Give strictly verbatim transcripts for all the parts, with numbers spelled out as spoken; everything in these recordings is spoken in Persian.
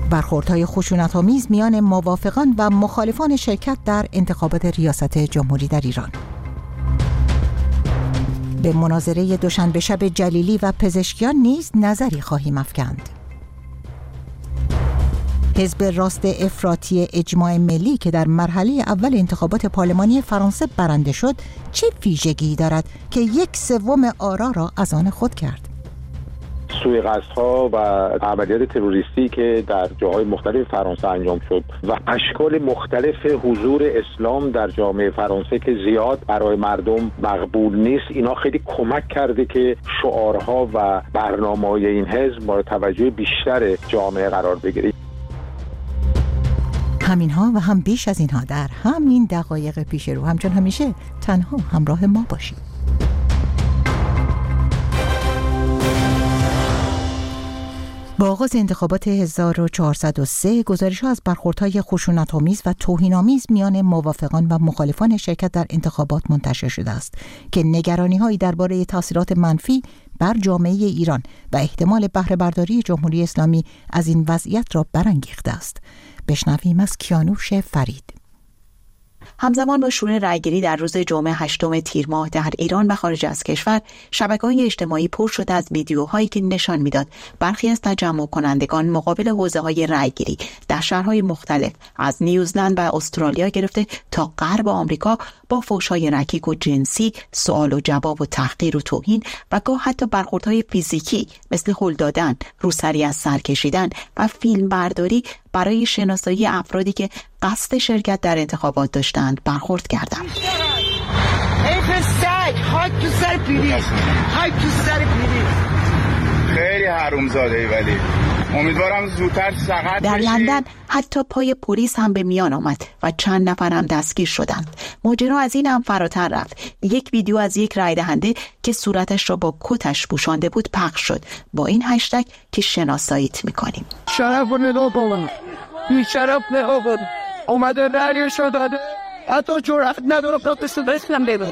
برخوردهای خشونت‌آمیز میان موافقان و مخالفان شرکت در انتخابات ریاست جمهوری در ایران. به مناظره دوشنبه شب جلیلی و پزشکیان نیز نظری خواهیم افکند. حزب راست افراطی اجماع ملی که در مرحله اول انتخابات پارلمانی فرانسه برنده شد، چه ویژگی دارد که یک سوم آرا را از آن خود کرد؟ سوءقصدها و عملیات تروریستی که در جاهای مختلف فرانسه انجام شد و اشکال مختلف حضور اسلام در جامعه فرانسه که زیاد برای مردم مقبول نیست، اینا خیلی کمک کرده که شعارها و برنامه‌های این حزب مورد توجه بیشتر جامعه قرار بگیره. همینها و هم بیش از اینها در همین دقایق پیش رو. همچون همیشه تنها همراه ما باشید. با آغاز انتخابات هزار و چهارصد و سه گزارش‌ها از برخوردهای خشونت‌آمیز و توهین‌آمیز میان موافقان و مخالفان شرکت در انتخابات منتشر شده است که نگرانی‌هایی درباره تاثیرات منفی بر جامعه ایران و احتمال بهره برداری جمهوری اسلامی از این وضعیت را برانگیخته است. بشنویم از کیانوش فرید. همزمان با شروع رأیگیری در روز جمعه هشتم تیر ماه در ایران و خارج از کشور، شبکه‌های اجتماعی پر شده از ویدیوهایی که نشان می‌داد برخی از تجمع کنندگان مقابل حوزه‌های رأیگیری در شهرهای مختلف از نیوزلند و استرالیا گرفته تا غرب آمریکا با فحش‌های رکیک و جنسی، سوال و جواب و تحقیر و توهین و گاه حتی برخوردهای فیزیکی مثل هل دادن، روسری از سر کشیدن و فیلم برداری برای شناسایی افرادی که قصد شرکت در انتخابات داشتند برخورد کردند. خیلی حرومزاده ولی امیدوارم زودتر سقط در لندن حتی پای پلیس هم به میان آمد و چند نفر هم دستگیر شدند. ماجرا از این هم فراتر رفت. یک ویدیو از یک رای دهنده که صورتش را با کتش پوشانده بود پخش شد با این هشتگ که شناساییت میکنیم. شرف و ندا بابا بی شرف ندا اومده رایشو داده، حتی جرأت نداره پروتست بکنم ببین.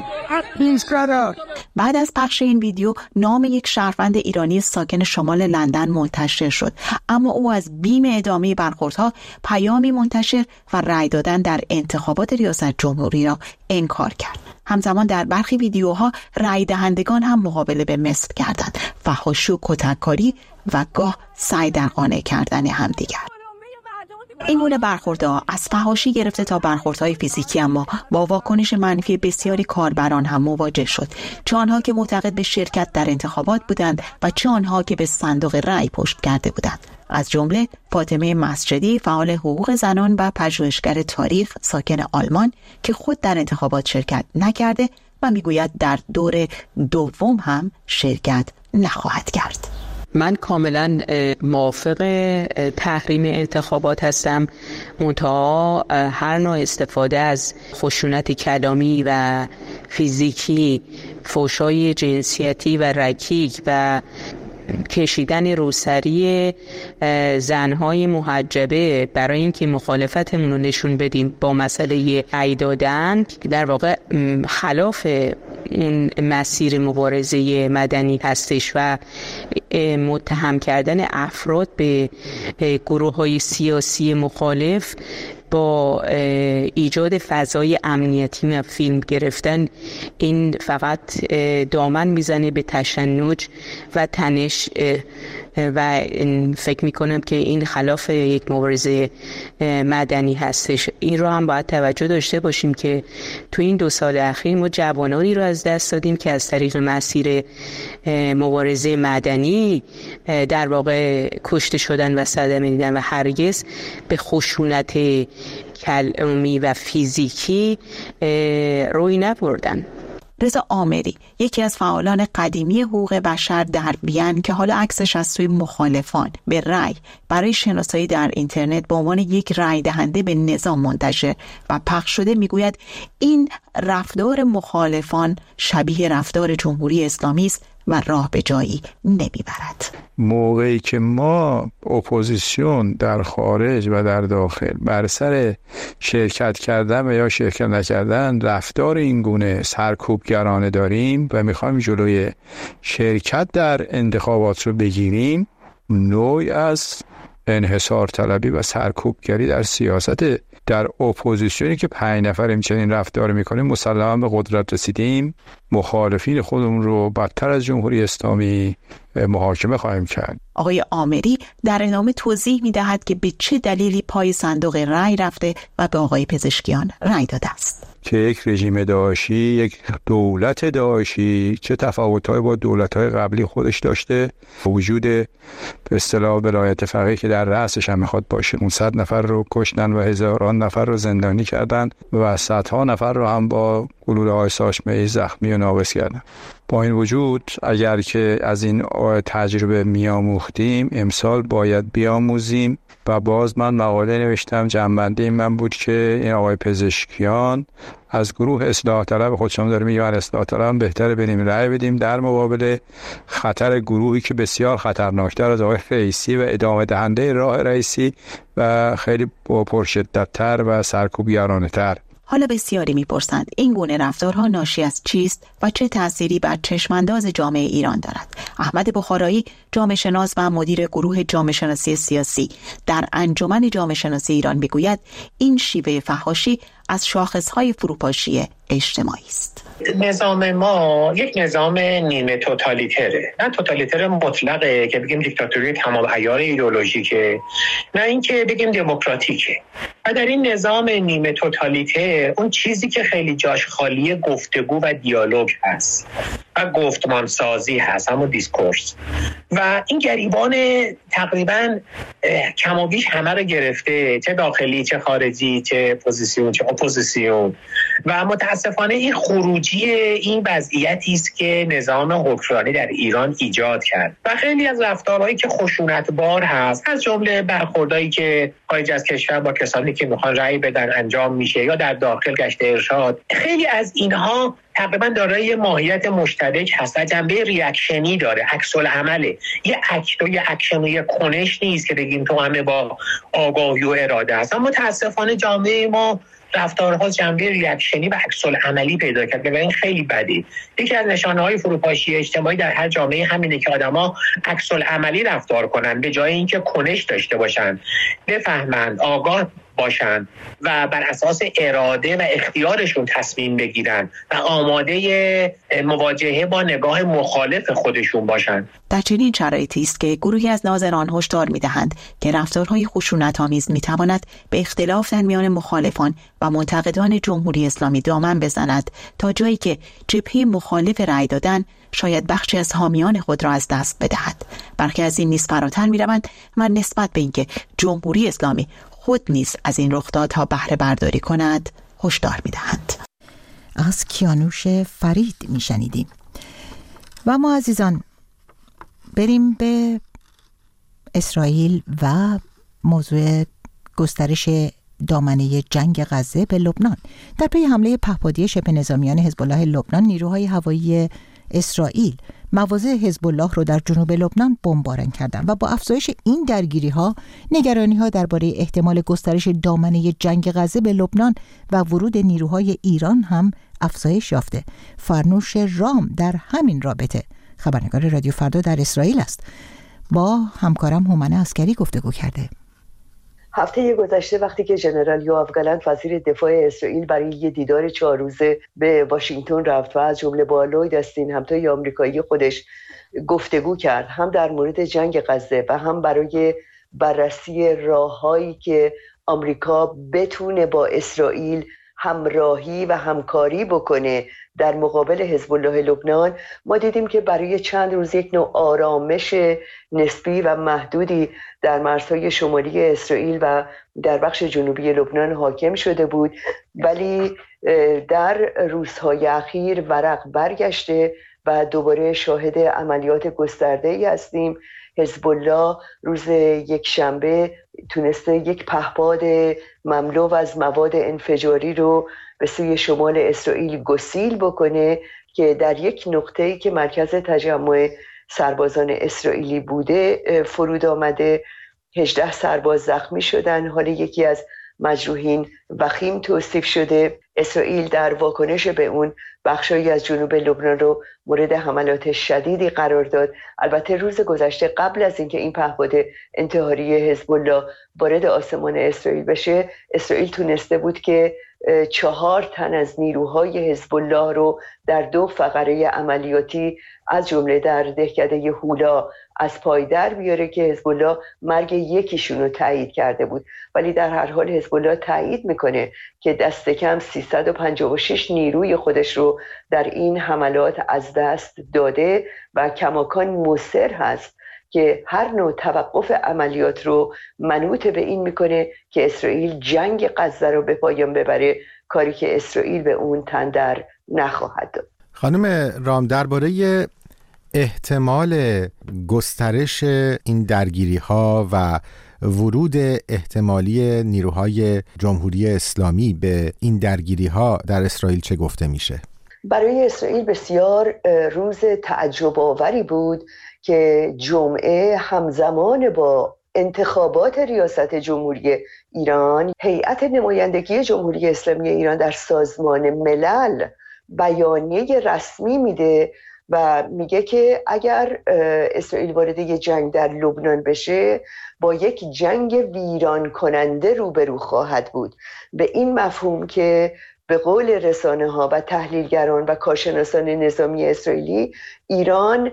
بعد از پخش این ویدیو نام یک شهروند ایرانی ساکن شمال لندن منتشر شد، اما او از بیم ادامه برخوردها پیامی منتشر و رأی دادن در انتخابات ریاست جمهوری را انکار کرد. همزمان در برخی ویدیوها رأی دهندگان هم مقابله به مثل کردند، فحاشی و کتککاری و گاه سعی در قانع کردن همدیگر. این گونه برخوردها از فحاشی گرفته تا برخوردهای فیزیکی اما با واکنش منفی بسیاری کاربران هم مواجه شد، چه آنها که معتقد به شرکت در انتخابات بودند و چه آنها که به صندوق رأی پشت کرده بودند. از جمله فاطمه مسجدی، فعال حقوق زنان و پژوهشگر تاریخ ساکن آلمان که خود در انتخابات شرکت نکرده و میگوید در دور دوم هم شرکت نخواهد کرد. من کاملا موافق تحریم انتخابات هستم، منتها هر نوع استفاده از خشونت کلامی و فیزیکی، فحشای جنسیتی و رکیک و کشیدن روسری زنهای محجبه برای اینکه مخالفتمون رو نشون بدیم با مسئله رأی دادن که در واقع خلاف اون مسیر مبارزه مدنی هستش و متهم کردن افراد به گروه‌های سیاسی مخالف با ایجاد فضای امنیتی و فیلم گرفتن، این فقط دامن میزنه به تشنج و تنش و فکر میکنم که این خلاف یک مبارزه مدنی هستش. این رو هم باید توجه داشته باشیم که تو این دو سال اخیر ما جوانانی رو از دست دادیم که از طریق مسیر مبارزه مدنی در واقع کشته شدن و صدمه دیدن و هرگز به خشونت کلامی و فیزیکی روی نبردن. رضا آمری، یکی از فعالان قدیمی حقوق بشر در وین که حالا عکسش از سوی مخالفان به رأی برای شناسایی در اینترنت به عنوان یک رأی دهنده به نظام منتشر و پخش شده، میگوید این رفتار مخالفان شبیه رفتار جمهوری اسلامی است و راه به جایی نمیبرد. موقعی که ما اپوزیسیون در خارج و در داخل بر سر شرکت کردن و یا شرکت نکردن رفتار این گونه سرکوبگرانه داریم و میخوایم جلوی شرکت در انتخابات رو بگیریم، نوعی از انحصار طلبی و سرکوبگری در سیاست. در اپوزیسیونی که پنج نفریم چنین رفتار میکنیم مسلما به قدرت رسیدیم، مخالفین خودمون رو بدتر از جمهوری اسلامی محاکمه خواهیم کرد. آقای آمری در ادامه توضیح میدهد که به چه دلیلی پای صندوق رای رفته و به آقای پزشکیان رای داده است. که یک رژیم داعشی، یک دولت داعشی چه تفاوت‌هایی با دولت‌های قبلی خودش داشته، وجود به اصطلاح ولایت فقیه که در رأسش هم میخواد باشه، اونصد نفر رو کشتن و هزاران نفر رو زندانی کردن و صدها نفر رو هم با گلوله‌های ساچمه‌ای زخمی و ناقص کردن. با این وجود اگر که از این تجربه میاموختیم، امسال باید بیاموزیم. و باز من مقاله نوشتم، جنبنده من بود که این آقای پزشکیان از گروه اصلاح طلب خودشون داره میگن اصلاح طلب بهتره بریم رأی بدیم در مقابل خطر گروهی که بسیار خطرناکتر از آقای رئیسی و ادامه دهنده راه رئیسی و خیلی پرشدت‌تر و سرکوبگرانه تر. حالا بسیاری میپرسند این گونه رفتارها ناشی از چیست و چه تأثیری بر چشمانداز جامعه ایران دارد. احمد بخارایی، جامعه شناس و مدیر گروه جامعه شناسی سیاسی در انجمن جامعه شناسی ایران میگوید این شیوه فحاشی از شاخصهای فروپاشی اجتماعی است. نظام ما یک نظام نیمه توتالیتره، نه توتالیتر مطلقه که بگیم دیکتاتوری تمام عیار ایدئولوژیکه، نه اینکه بگیم دموکراتیکه. و در این نظام نیمه توتالیتر اون چیزی که خیلی جاش خالی گفتگو و دیالوگ هست و گفتمان سازی هست، همون دیسکورس، و این گریبان تقریبا کم و بیش همه رو گرفته، چه داخلی چه خارجی، چه پوزیسیون چه اپوزیسیون. و متاسفانه این خروجی این وضعیتی است که نظام حکمرانی در ایران ایجاد کرد و خیلی از رفتارهایی که خشونتبار هست، از جمله برخوردایی که خارج از کشور با کسانی که میخوان رأی بدن انجام میشه یا در داخل گشت ارشاد، خیلی از اینها تقریبا دارای ماهیت مشترک هست و جنبه ریاکشنی داره، عکس العمله. یه اکت و یه اکشن و یه کنش نیست که بگیم تو همه با آگاهی و اراده هست. اما متاسفانه جامعه ما رفتارها جنبه ریاکشنی و عکس العملی پیدا کرد و این خیلی بده. یکی از نشانه‌های فروپاشی اجتماعی در هر جامعه همینه که آدما عکس العملی رفتار کنن به جای اینکه کنش داشته باشن، بفهمند، آگاه باشن و بر اساس اراده و اختیارشون تصمیم بگیرن و آماده مواجهه با نگاه مخالف خودشون باشن. در چنین شرایطی است که گروهی از ناظران هشدار می‌دهند که رفتارهای خشونت‌آمیز می‌تواند به اختلاف در میان مخالفان و منتقدان جمهوری اسلامی دامن بزند تا جایی که جبهه مخالف رأی دادن شاید بخشی از حامیان خود را از دست بدهد. برخی از این نیز فراتر می‌روند و نسبت به اینکه جمهوری اسلامی خود نیز از این رخدادها بهره برداری کند هشدار می‌دهند. از کیانوش فرید میشنیدیم. و ما عزیزان بریم به اسرائیل و موضوع گسترش دامنه جنگ غزه به لبنان. در پی حمله پهپادی شبه نظامیان حزب الله لبنان، نیروهای هوایی اسرائیل مواضع حزب الله رو در جنوب لبنان بمباران کردند و با افزایش این درگیری‌ها نگرانی‌ها درباره احتمال گسترش دامنه جنگ غزه به لبنان و ورود نیروهای ایران هم افزایش یافته. فرنوش رام در همین رابطه خبرنگار رادیو فردا در اسرائیل است. با همکارم هومن عسکری گفتگو کرده. هفته گذشته وقتی که ژنرال یوآف گالانت وزیر دفاع اسرائیل برای یه دیدار چهار روزه به واشنگتن رفت و از جمله با لوید استین همتای آمریکایی خودش گفتگو کرد، هم در مورد جنگ غزه و هم برای بررسی راههایی که آمریکا بتونه با اسرائیل همراهی و همکاری بکنه در مقابل حزب الله لبنان، ما دیدیم که برای چند روز یک نوع آرامش نسبی و محدودی در مرزهای شمالی اسرائیل و در بخش جنوبی لبنان حاکم شده بود، ولی در روزهای اخیر ورق برگشته و دوباره شاهد عملیات گسترده‌ای هستیم. حزب الله روز یک شنبه تونسته یک پهپاد مملو از مواد انفجاری رو به سوی شمال اسرائیل گسیل بکنه که در یک نقطه‌ای که مرکز تجمع سربازان اسرائیلی بوده فرود آمده. هجده سرباز زخمی شدن. حالا یکی از مجروحین وخیم توصیف شده. اسرائیل در واکنش به اون بخشایی از جنوب لبنان رو مورد حملات شدیدی قرار داد. البته روز گذشته قبل از اینکه این پهپاد انتحاری حزب الله وارد آسمان اسرائیل بشه، اسرائیل تونسته بود که چهار تن از نیروهای حزب الله رو در دو فقره عملیاتی از جمله در دهکده هولا از پای در بیاره که حزب الله مرگ یکیشون رو تایید کرده بود. ولی در هر حال حزب الله تایید میکنه که دست کم سیصد و پنجاه و شش نیروی خودش رو در این حملات از دست داده و کماکان مصر هست که هر نوع توقف عملیات رو منوط به این میکنه که اسرائیل جنگ غزه رو به پایان ببره، کاری که اسرائیل به اون تن در نخواهد داد. خانم رام، درباره احتمال گسترش این درگیری ها و ورود احتمالی نیروهای جمهوری اسلامی به این درگیری ها در اسرائیل چه گفته میشه؟ برای اسرائیل بسیار روز تعجب آوری بود که جمعه همزمان با انتخابات ریاست جمهوری ایران، هیئت نمایندگی جمهوری اسلامی ایران در سازمان ملل بیانیه رسمی میده و میگه که اگر اسرائیل وارد یک جنگ در لبنان بشه با یک جنگ ویران کننده روبرو خواهد بود. به این مفهوم که به قول رسانه ها و تحلیلگران و کارشناسان نظامی اسرائیلی، ایران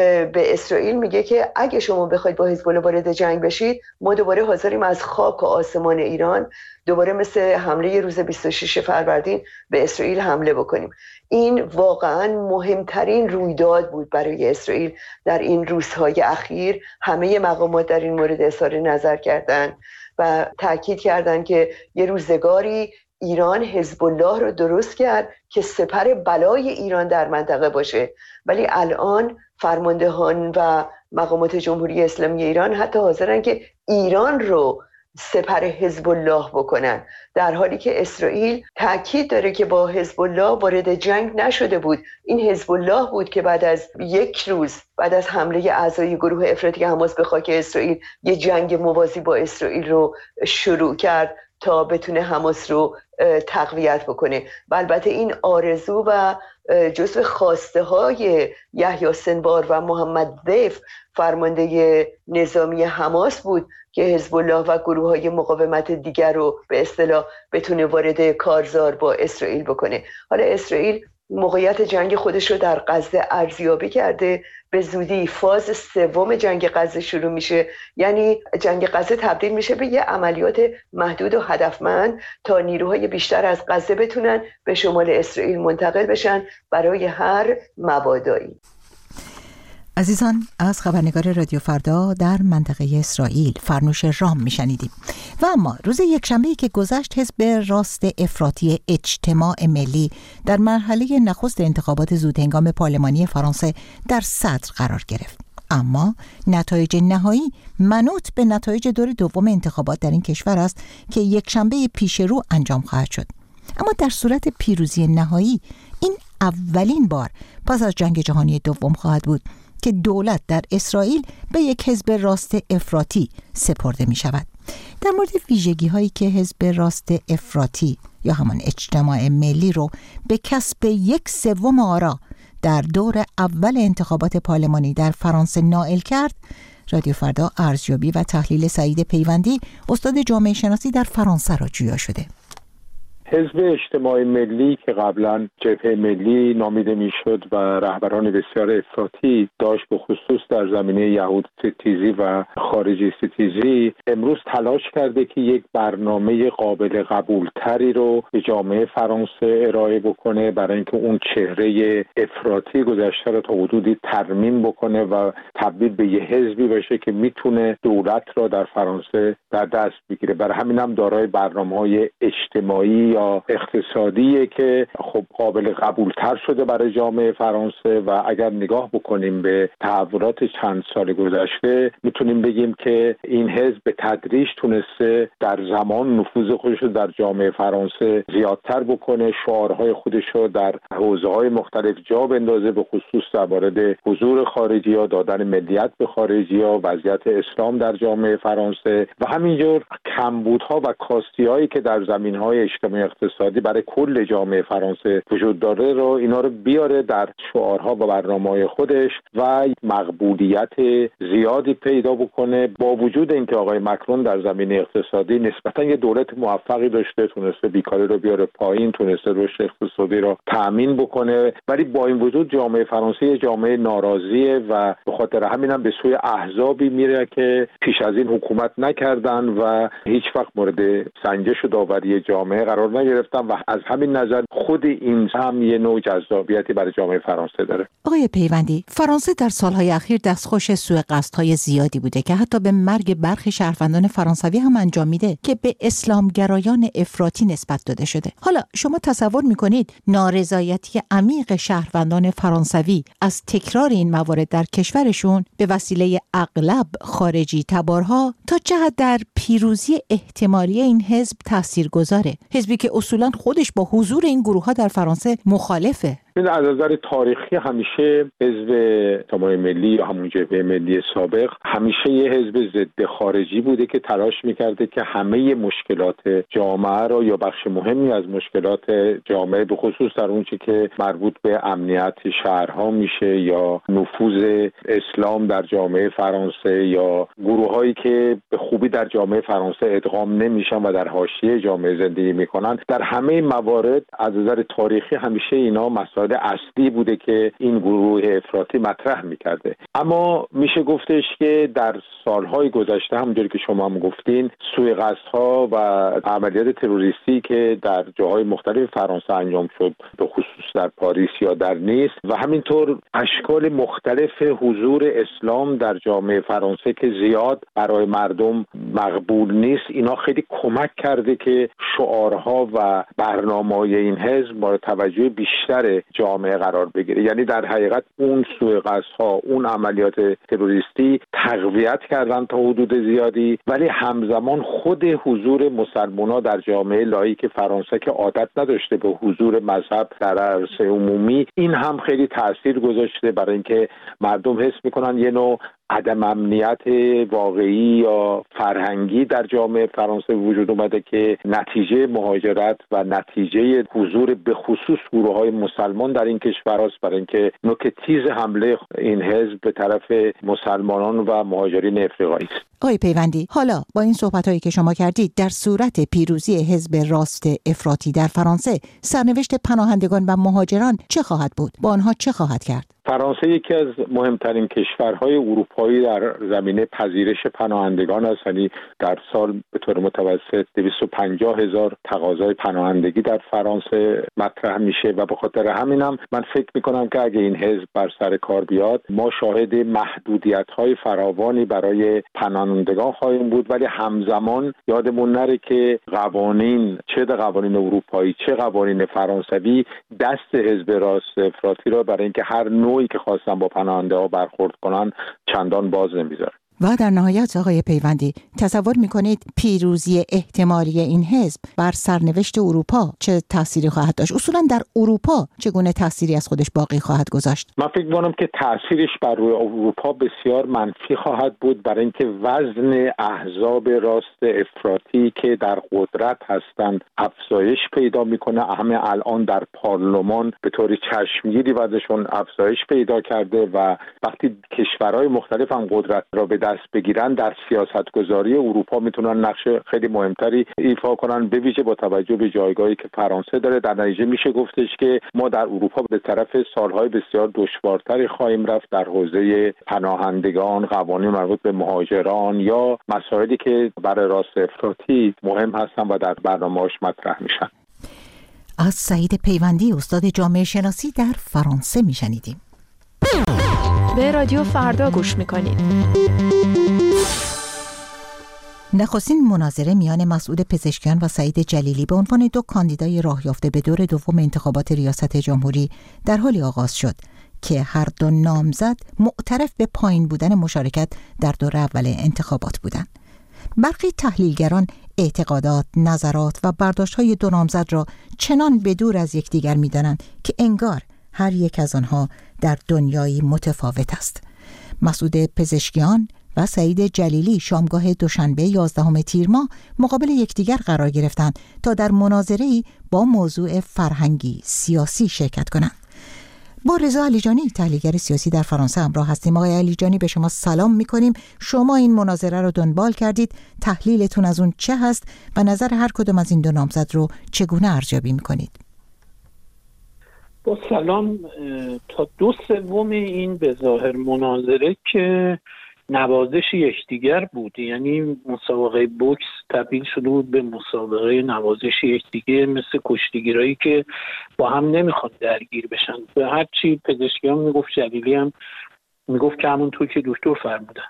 به اسرائیل میگه که اگه شما بخواید با حزب الله وارد جنگ بشید، ما دوباره حاضریم از خاک و آسمان ایران دوباره مثل حمله روز بیست و شش فروردین به اسرائیل حمله بکنیم. این واقعا مهمترین رویداد بود برای اسرائیل در این روزهای اخیر. همه مقامات در این مورد اظهار نظر کردند و تاکید کردند که یه روزگاری ایران حزب الله رو درست کرد که سپر بلای ایران در منطقه باشه، ولی الان فرماندهان و مقامات جمهوری اسلامی ایران حتی حاضرن که ایران رو سپر حزب الله بکنن، در حالی که اسرائیل تاکید داره که با حزب الله وارد جنگ نشده بود. این حزب الله بود که بعد از یک روز بعد از حمله اعضای گروه افراطی حماس به خاک اسرائیل یه جنگ موازی با اسرائیل رو شروع کرد تا بتونه حماس رو تقویت بکنه. و البته این آرزو و جزو خواسته های یحیی سنوار و محمد ضیف فرمانده نظامی حماس بود که حزب الله و گروه های مقاومت دیگر رو به اصطلاح بتونه وارد کارزار با اسرائیل بکنه. حالا اسرائیل موقعیت جنگ خودش رو در غزه ارزیابی کرده. به زودی فاز سوم جنگ غزه شروع میشه، یعنی جنگ غزه تبدیل میشه به یه عملیات محدود و هدفمند تا نیروهای بیشتر از غزه بتونن به شمال اسرائیل منتقل بشن برای هر مبادایی. عزیزان، از خبرنگار رادیو فردا در منطقه اسرائیل فرنوش رام میشنیدیم. و اما روز یکشنبه‌ای که گذشت، حزب راست افراطی اجتماع ملی در مرحله نخست انتخابات زودهنگام پارلمانی فرانسه در صدر قرار گرفت. اما نتایج نهایی منوط به نتایج دور دوم انتخابات در این کشور است که یکشنبه پیش رو انجام خواهد شد. اما در صورت پیروزی نهایی، این اولین بار پس از جنگ جهانی دوم خواهد بود که دولت در اسرائیل به یک حزب راست افراطی سپرده می شود. در مورد ویژگی هایی که حزب راست افراطی یا همان اجتماع ملی رو به کسب یک سوم آرا در دور اول انتخابات پارلمانی در فرانسه نائل کرد، رادیو فردا ارزیابی و تحلیل سعید پیوندی، استاد جامعه شناسی در فرانسه را جویا شده. حزب اجتماع ملی که قبلا جبهه ملی نامیده میشد و رهبران بسیار افراطی داشت، به خصوص در زمینه یهود ستیزی و خارجی ستیزی، امروز تلاش کرده که یک برنامه قابل قبولتری رو به جامعه فرانسه ارائه بکنه برای اینکه اون چهره افراطی گذشته رو تا حدودی ترمیم بکنه و تبدیل به یه حزبی باشه که میتونه دولت را در فرانسه در دست بگیره. برای همین هم دارای برنامه‌های اجتماعی یا اقتصادیه که خب قابل قبولتر شده برای جامعه فرانسه و اگر نگاه بکنیم به تحولات چند سال گذشته میتونیم بگیم که این حزب به تدریج تونسته در زمان نفوذ خودش رو در جامعه فرانسه زیادتر بکنه، شعارهای خودش رو در حوزه‌های مختلف جا بندازه، به خصوص در مورد حضور خارجی ها، دادن ملیت به خارجی ها، وضعیت اسلام در جامعه فرانسه و همینجور کمبودها و کاستی‌هایی که در زمینهای اجتماعی اقتصادی برای کل جامعه فرانسه وجود داره رو اینا رو بیاره در شعارها و برنامه‌های خودش و مقبولیت زیادی پیدا بکنه. با وجود اینکه آقای مکرون در زمینه اقتصادی نسبتاً یه دولت موفقی داشته، تونسته بیکاری رو بیاره پایین، تونسته رشد اقتصادی رو تأمین بکنه، ولی با این وجود جامعه فرانسه جامعه ناراضیه و به خاطر همین هم به سوی احزابی میره که پیش از این حکومت نکردن و هیچ وقت مورد سنجش و داوری جامعه قرار نگرفتن و از همین نظر خود این هم یه نوع جذابیتی برای جامعه فرانسه داره. آقای پیوندی، فرانسه در سالهای اخیر دستخوش سوءقصدهای زیادی بوده که حتی به مرگ برخی شهروندان فرانسوی هم انجام میده که به اسلامگرایان افراطی نسبت داده شده. حالا شما تصور میکنید نارضایتی عمیق شهروندان فرانسوی از تکرار این موارد در کشورشون به وسیله اغلب خارجی تبارها تا چه حد در پیروزی احتمالی این حزب تاثیرگذاره؟ حزبی که اصولاً خودش با حضور این گروه‌ها در فرانسه مخالفه. از نظر تاریخی همیشه حزب اجتماعی ملی یا همون جبهه ملی سابق همیشه یه حزب ضد خارجی بوده که تلاش میکرده که همه مشکلات جامعه را یا بخش مهمی از مشکلات جامعه به خصوص در اون چی که مربوط به امنیت شهرها میشه یا نفوذ اسلام در جامعه فرانسه یا گروهایی که به خوبی در جامعه فرانسه ادغام نمیشن و در حاشیه جامعه زندگی میکنن، در همه موارد از نظر تاریخی همیشه اینا مسائل اصلی بوده که این گروه افراطی مطرح میکرده. اما میشه گفتش که در سالهای گذشته همونجوری که شما هم گفتین سوءقصدها و عملیات تروریستی که در جاهای مختلف فرانسه انجام شد، به خصوص در پاریس یا در نیس و همینطور اشکال مختلف حضور اسلام در جامعه فرانسه که زیاد برای مردم مقبول نیست، اینا خیلی کمک کرده که شعارها و برنامه‌های این حزب مورد توجه بیشتر جامعه قرار بگیره. یعنی در حقیقت اون سوءقصدها، اون عملیات تروریستی تقویت کردن تا حدود زیادی، ولی همزمان خود حضور مسلمان‌ها در جامعه لاییک فرانسه که عادت نداشته به حضور مذهب در عرصه عمومی، این هم خیلی تأثیر گذاشته برای اینکه مردم حس میکنن یه نوع عدم امنیت واقعی یا فرهنگی در جامعه فرانسه وجود اومده که نتیجه مهاجرت و نتیجه حضور به خصوص گروه‌های مسلمان در این کشور است، برای اینکه نوک تیز حمله این حزب به طرف مسلمانان و مهاجرین افریقایی است. آقای پیوندی، حالا با این صحبت‌هایی که شما کردید در صورت پیروزی حزب راست افراطی در فرانسه، سرنوشت پناهندگان و مهاجران چه خواهد بود؟ با آنها چه خواهد کرد؟ فرانسه یکی از مهمترین کشورهای اروپایی در زمینه پذیرش پناهندگان است. یعنی در سال به طور متوسط دویست و پنجاه هزار تقاضای پناهندگی در فرانسه مطرح میشه و به خاطر همینم من فکر میکنم که اگه این حزب بر سر کار بیاد ما شاهد محدودیت‌های فراوانی برای پناهندگان خواهیم بود، ولی همزمان یادمون نره که قوانین، چه قوانین اروپایی چه قوانین فرانسوی، دست حزب راست افراطی را برای اینکه هر نوعی که خواستن با پناهنده ها برخورد کنن چندان باز نمیذاره. و در نهایت آقای پیوندی، تصور میکنید پیروزی احتمالی این حزب بر سرنوشت اروپا چه تأثیری خواهد داشت؟ اصولا در اروپا چگونه تأثیری از خودش باقی خواهد گذاشت؟ من فکر میکنم که تأثیرش بر روی اروپا بسیار منفی خواهد بود، برای اینکه وزن احزاب راست افراطی که در قدرت هستند افزایش پیدا میکنه. همه الان در پارلمان به طور چشمگیری وزنشون افزایش پیدا کرده و وقتی کشورهای مختلف هم قدرت را به دست بگیرن در سیاستگذاری اروپا میتونن نقش خیلی مهمتری ایفا کنن، به ویژه با توجه به جایگاهی که فرانسه داره. در نتیجه میشه گفتش که ما در اروپا به طرف سالهای بسیار دشوارتری خواهیم رفت در حوزه پناهندگان، قوانین مربوط به مهاجران یا مسائلی که برای راست افراطی مهم هستن و در برنامه‌اش مطرح میشن. از سعید پیوندی، استاد جامعه شناسی در فرانسه میشنیدیم. به رادیو فردا گوش میکنید. نخستین مناظره میان مسعود پزشکیان و سعید جلیلی به عنوان دو کاندیدای راه یافته به دور دوم انتخابات ریاست جمهوری در حالی آغاز شد که هر دو نامزد معترف به پایین بودن مشارکت در دور اول انتخابات بودند. برخی تحلیلگران اعتقادات، نظرات و برداشت‌های دو نامزد را چنان به دور از یکدیگر می‌دانند که انگار هر یک از آنها در دنیایی متفاوت است. مسعود پزشکیان و سعید جلیلی شامگاه دوشنبه یازدهم تیر ماه مقابل یکدیگر قرار گرفتند تا در مناظره‌ای با موضوع فرهنگی سیاسی شرکت کنند. با رضا علیجانی تحلیلگر سیاسی در فرانسه همراه هستیم. آقای علیجانی به شما سلام می‌کنیم. شما این مناظره رو دنبال کردید، تحلیلتون از اون چه هست و نظر هر کدوم از این دو نامزد رو چگونه ارزیابی می‌کنید؟ با سلام. تا دو سوم این به ظاهر مناظره که نوازش یکدیگر بود، یعنی مسابقه بوکس تبدیل شده بود به مسابقه نوازش یکدیگر، مثل کشتیگیرایی که با هم نمیخواد درگیر بشن. به هر چی پزشکیان میگفت، جلیلی هم میگفت که همونطور که دکتر فرمودن.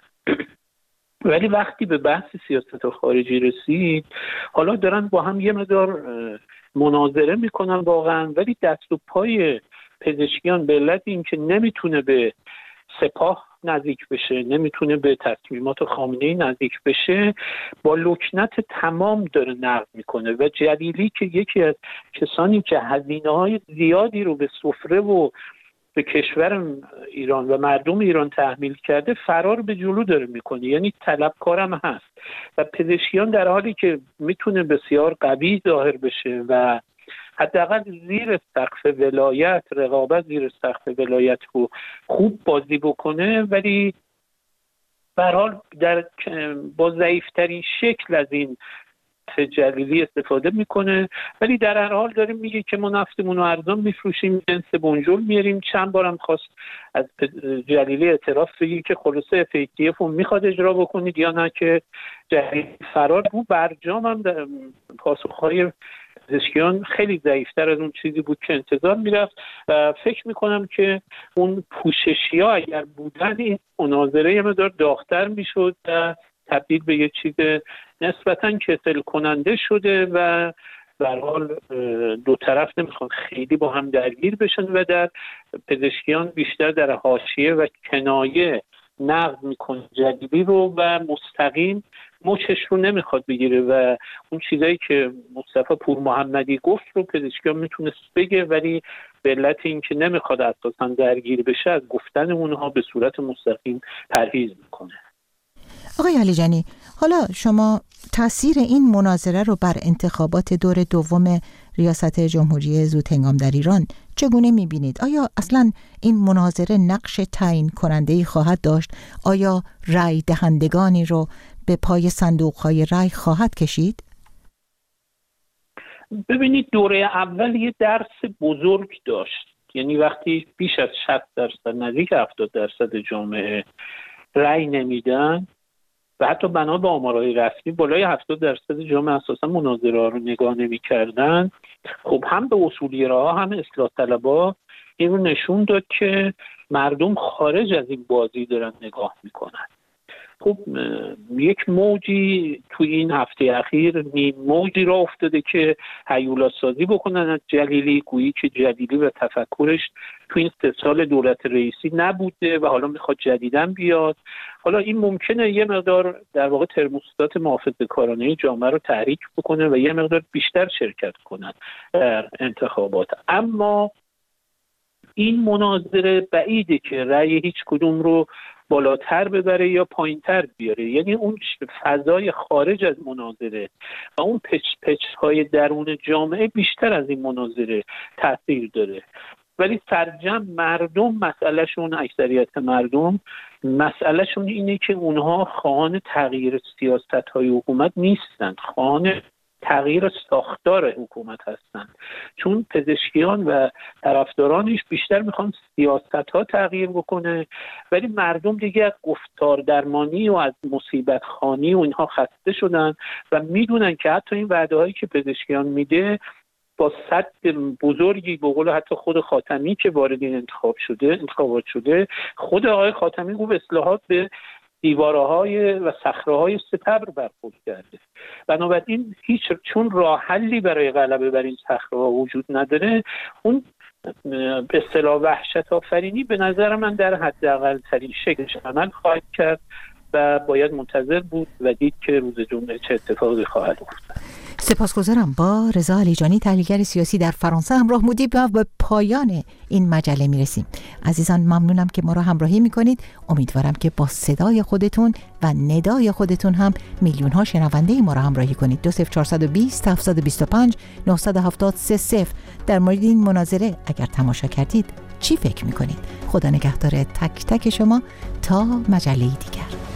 ولی وقتی به بحث سیاست خارجی رسید، حالا دارن با هم یه مقدار مناظره میکنن واقعا، ولی دست و پای پزشکیان به علت این که نمیتونه به سپاه نزدیک بشه، نمیتونه به تصمیمات خامنه‌ای نزدیک بشه، با لکنت تمام داره نقد میکنه. و جلیلی که یکی از کسانی که هزینه‌های زیادی رو به سفره و به کشور ایران و مردم ایران تحمیل کرده، فرار به جلو داره میکنه، یعنی طلبکارم هست. و پزشکیان در حالی که میتونه بسیار قوی ظاهر بشه و حداقل زیر سقف ولایت، رقابت زیر سقف ولایت رو خوب بازی بکنه، ولی به هر حال در با ضعیف‌ترین شکل از این جلیلی استفاده میکنه. ولی در هر حال داریم میگه که ما نفتمون رو ارزان میفروشیم، جنس بنجل میاریم. چند بارم خواست از جلیلی اعتراف بگی که خلاصه اف ای تی اف رو میخواد اجرا بکنید یا نه، که جلیلی فرار بود. برجام هم پاسخهای پزشکیان خیلی ضعیفتر از اون چیزی بود که انتظار میرفت. و فکر میکنم که اون پوششی ها اگر بودن، این مناظره یه مقدار داغ‌تر میشد و تبدیل به یه چیز نسبتاً کسل کننده شده و به هر حال دو طرف نمیخوان خیلی با هم درگیر بشن و در پزشکیان بیشتر در حاشیه و کنایه نقد میکنه جلیلی رو و مستقیم مچش رو نمیخواد بگیره و اون چیزایی که مصطفی پور محمدی گفت رو پزشکیان میتونست بگه، ولی به علت اینکه نمیخواد اساساً درگیر بشه از گفتن اونها به صورت مستقیم پرهیز میکنه. آقای علیجانی، حالا شما تاثیر این مناظره رو بر انتخابات دور دوم ریاست جمهوری زودهنگام در ایران چگونه می‌بینید؟ آیا اصلاً این مناظره نقش تعیین کننده‌ای خواهد داشت؟ آیا رأی دهندگانی رو به پای صندوق‌های رأی خواهد کشید؟ ببینید، دوره اول یه درس بزرگ داشت. یعنی وقتی بیش از شصت درصد، نزدیک هفتاد درصد جامعه رأی نمیدن و حتی بنا به آمارهای رسمی بالای هفتاد درصد جامعه اساسا مناظره ها رو نگاه نمی‌کردن، خب هم به اصولگراها هم اصلاح طلبها این رو نشون داد که مردم خارج از این بازی دارن نگاه میکنن. خب یک موجی تو این هفته اخیر نیم موجی را افتاده که هیولا سازی بکنن از جلیلی، گویی که جلیلی و تفکرش تو این سه سال دولت رئیسی نبوده و حالا میخواد جدیدن بیاد. حالا این ممکنه یه مقدار در واقع ترموستات محافظه‌کارانه جامعه رو تحریک بکنه و یه مقدار بیشتر شرکت کنن در انتخابات. اما این مناظره بعیده که رأی هیچ کدوم رو بالاتر ببره یا پایینتر بیاره. یعنی اون فضای خارج از مناظره و اون پچ پچ های درون جامعه بیشتر از این مناظره تاثیر داره. ولی سرجم مردم مسئلهشون، اکثریت مردم مسئلهشون اینه که اونها خواهان تغییر سیاست های حکومت نیستند، خواهان تغییر ساختار حکومت هستند. چون پزشکیان و طرفدارانش بیشتر میخوان سیاست ها تغییر بکنه، ولی مردم دیگه از گفتار درمانی و از مصیبت خوانی و اینها خسته شدن و میدونن که حتی این وعده هایی که پزشکیان میده با صد بزرگی، به قول حتی خود خاتمی که وارد این انتخاب شده انتخابات شده، خود آقای خاتمی گفت اصلاحات به دیوارهای و صخره‌های ستبر برخورد کرده. بنابراین هیچ چون راه حلی برای غلبه بر این صخره‌ها وجود نداره، اون به اصطلاح وحشت آفرینی به نظر من در حداقل ترین شکلش عمل خواهد کرد و باید منتظر بود و دید که روز جمعه چه اتفاقی خواهد افتاد. سپاسگزارم. با رضا علیجانی، تحلیلگر سیاسی در فرانسه همراه بودید و به پایان این مجله میرسیم. عزیزان ممنونم که ما را همراهی میکنید. امیدوارم که با صدای خودتون و ندای خودتون هم میلیون ها شنونده ما را همراهی کنید. دو صفر چهار دو صفر هفت دو پنج نه هفت سه صفر. در مورد این مناظره اگر تماشا کردید چی فکر میکنید؟ خدا نگهدار تک تک شما تا مجله دیگر.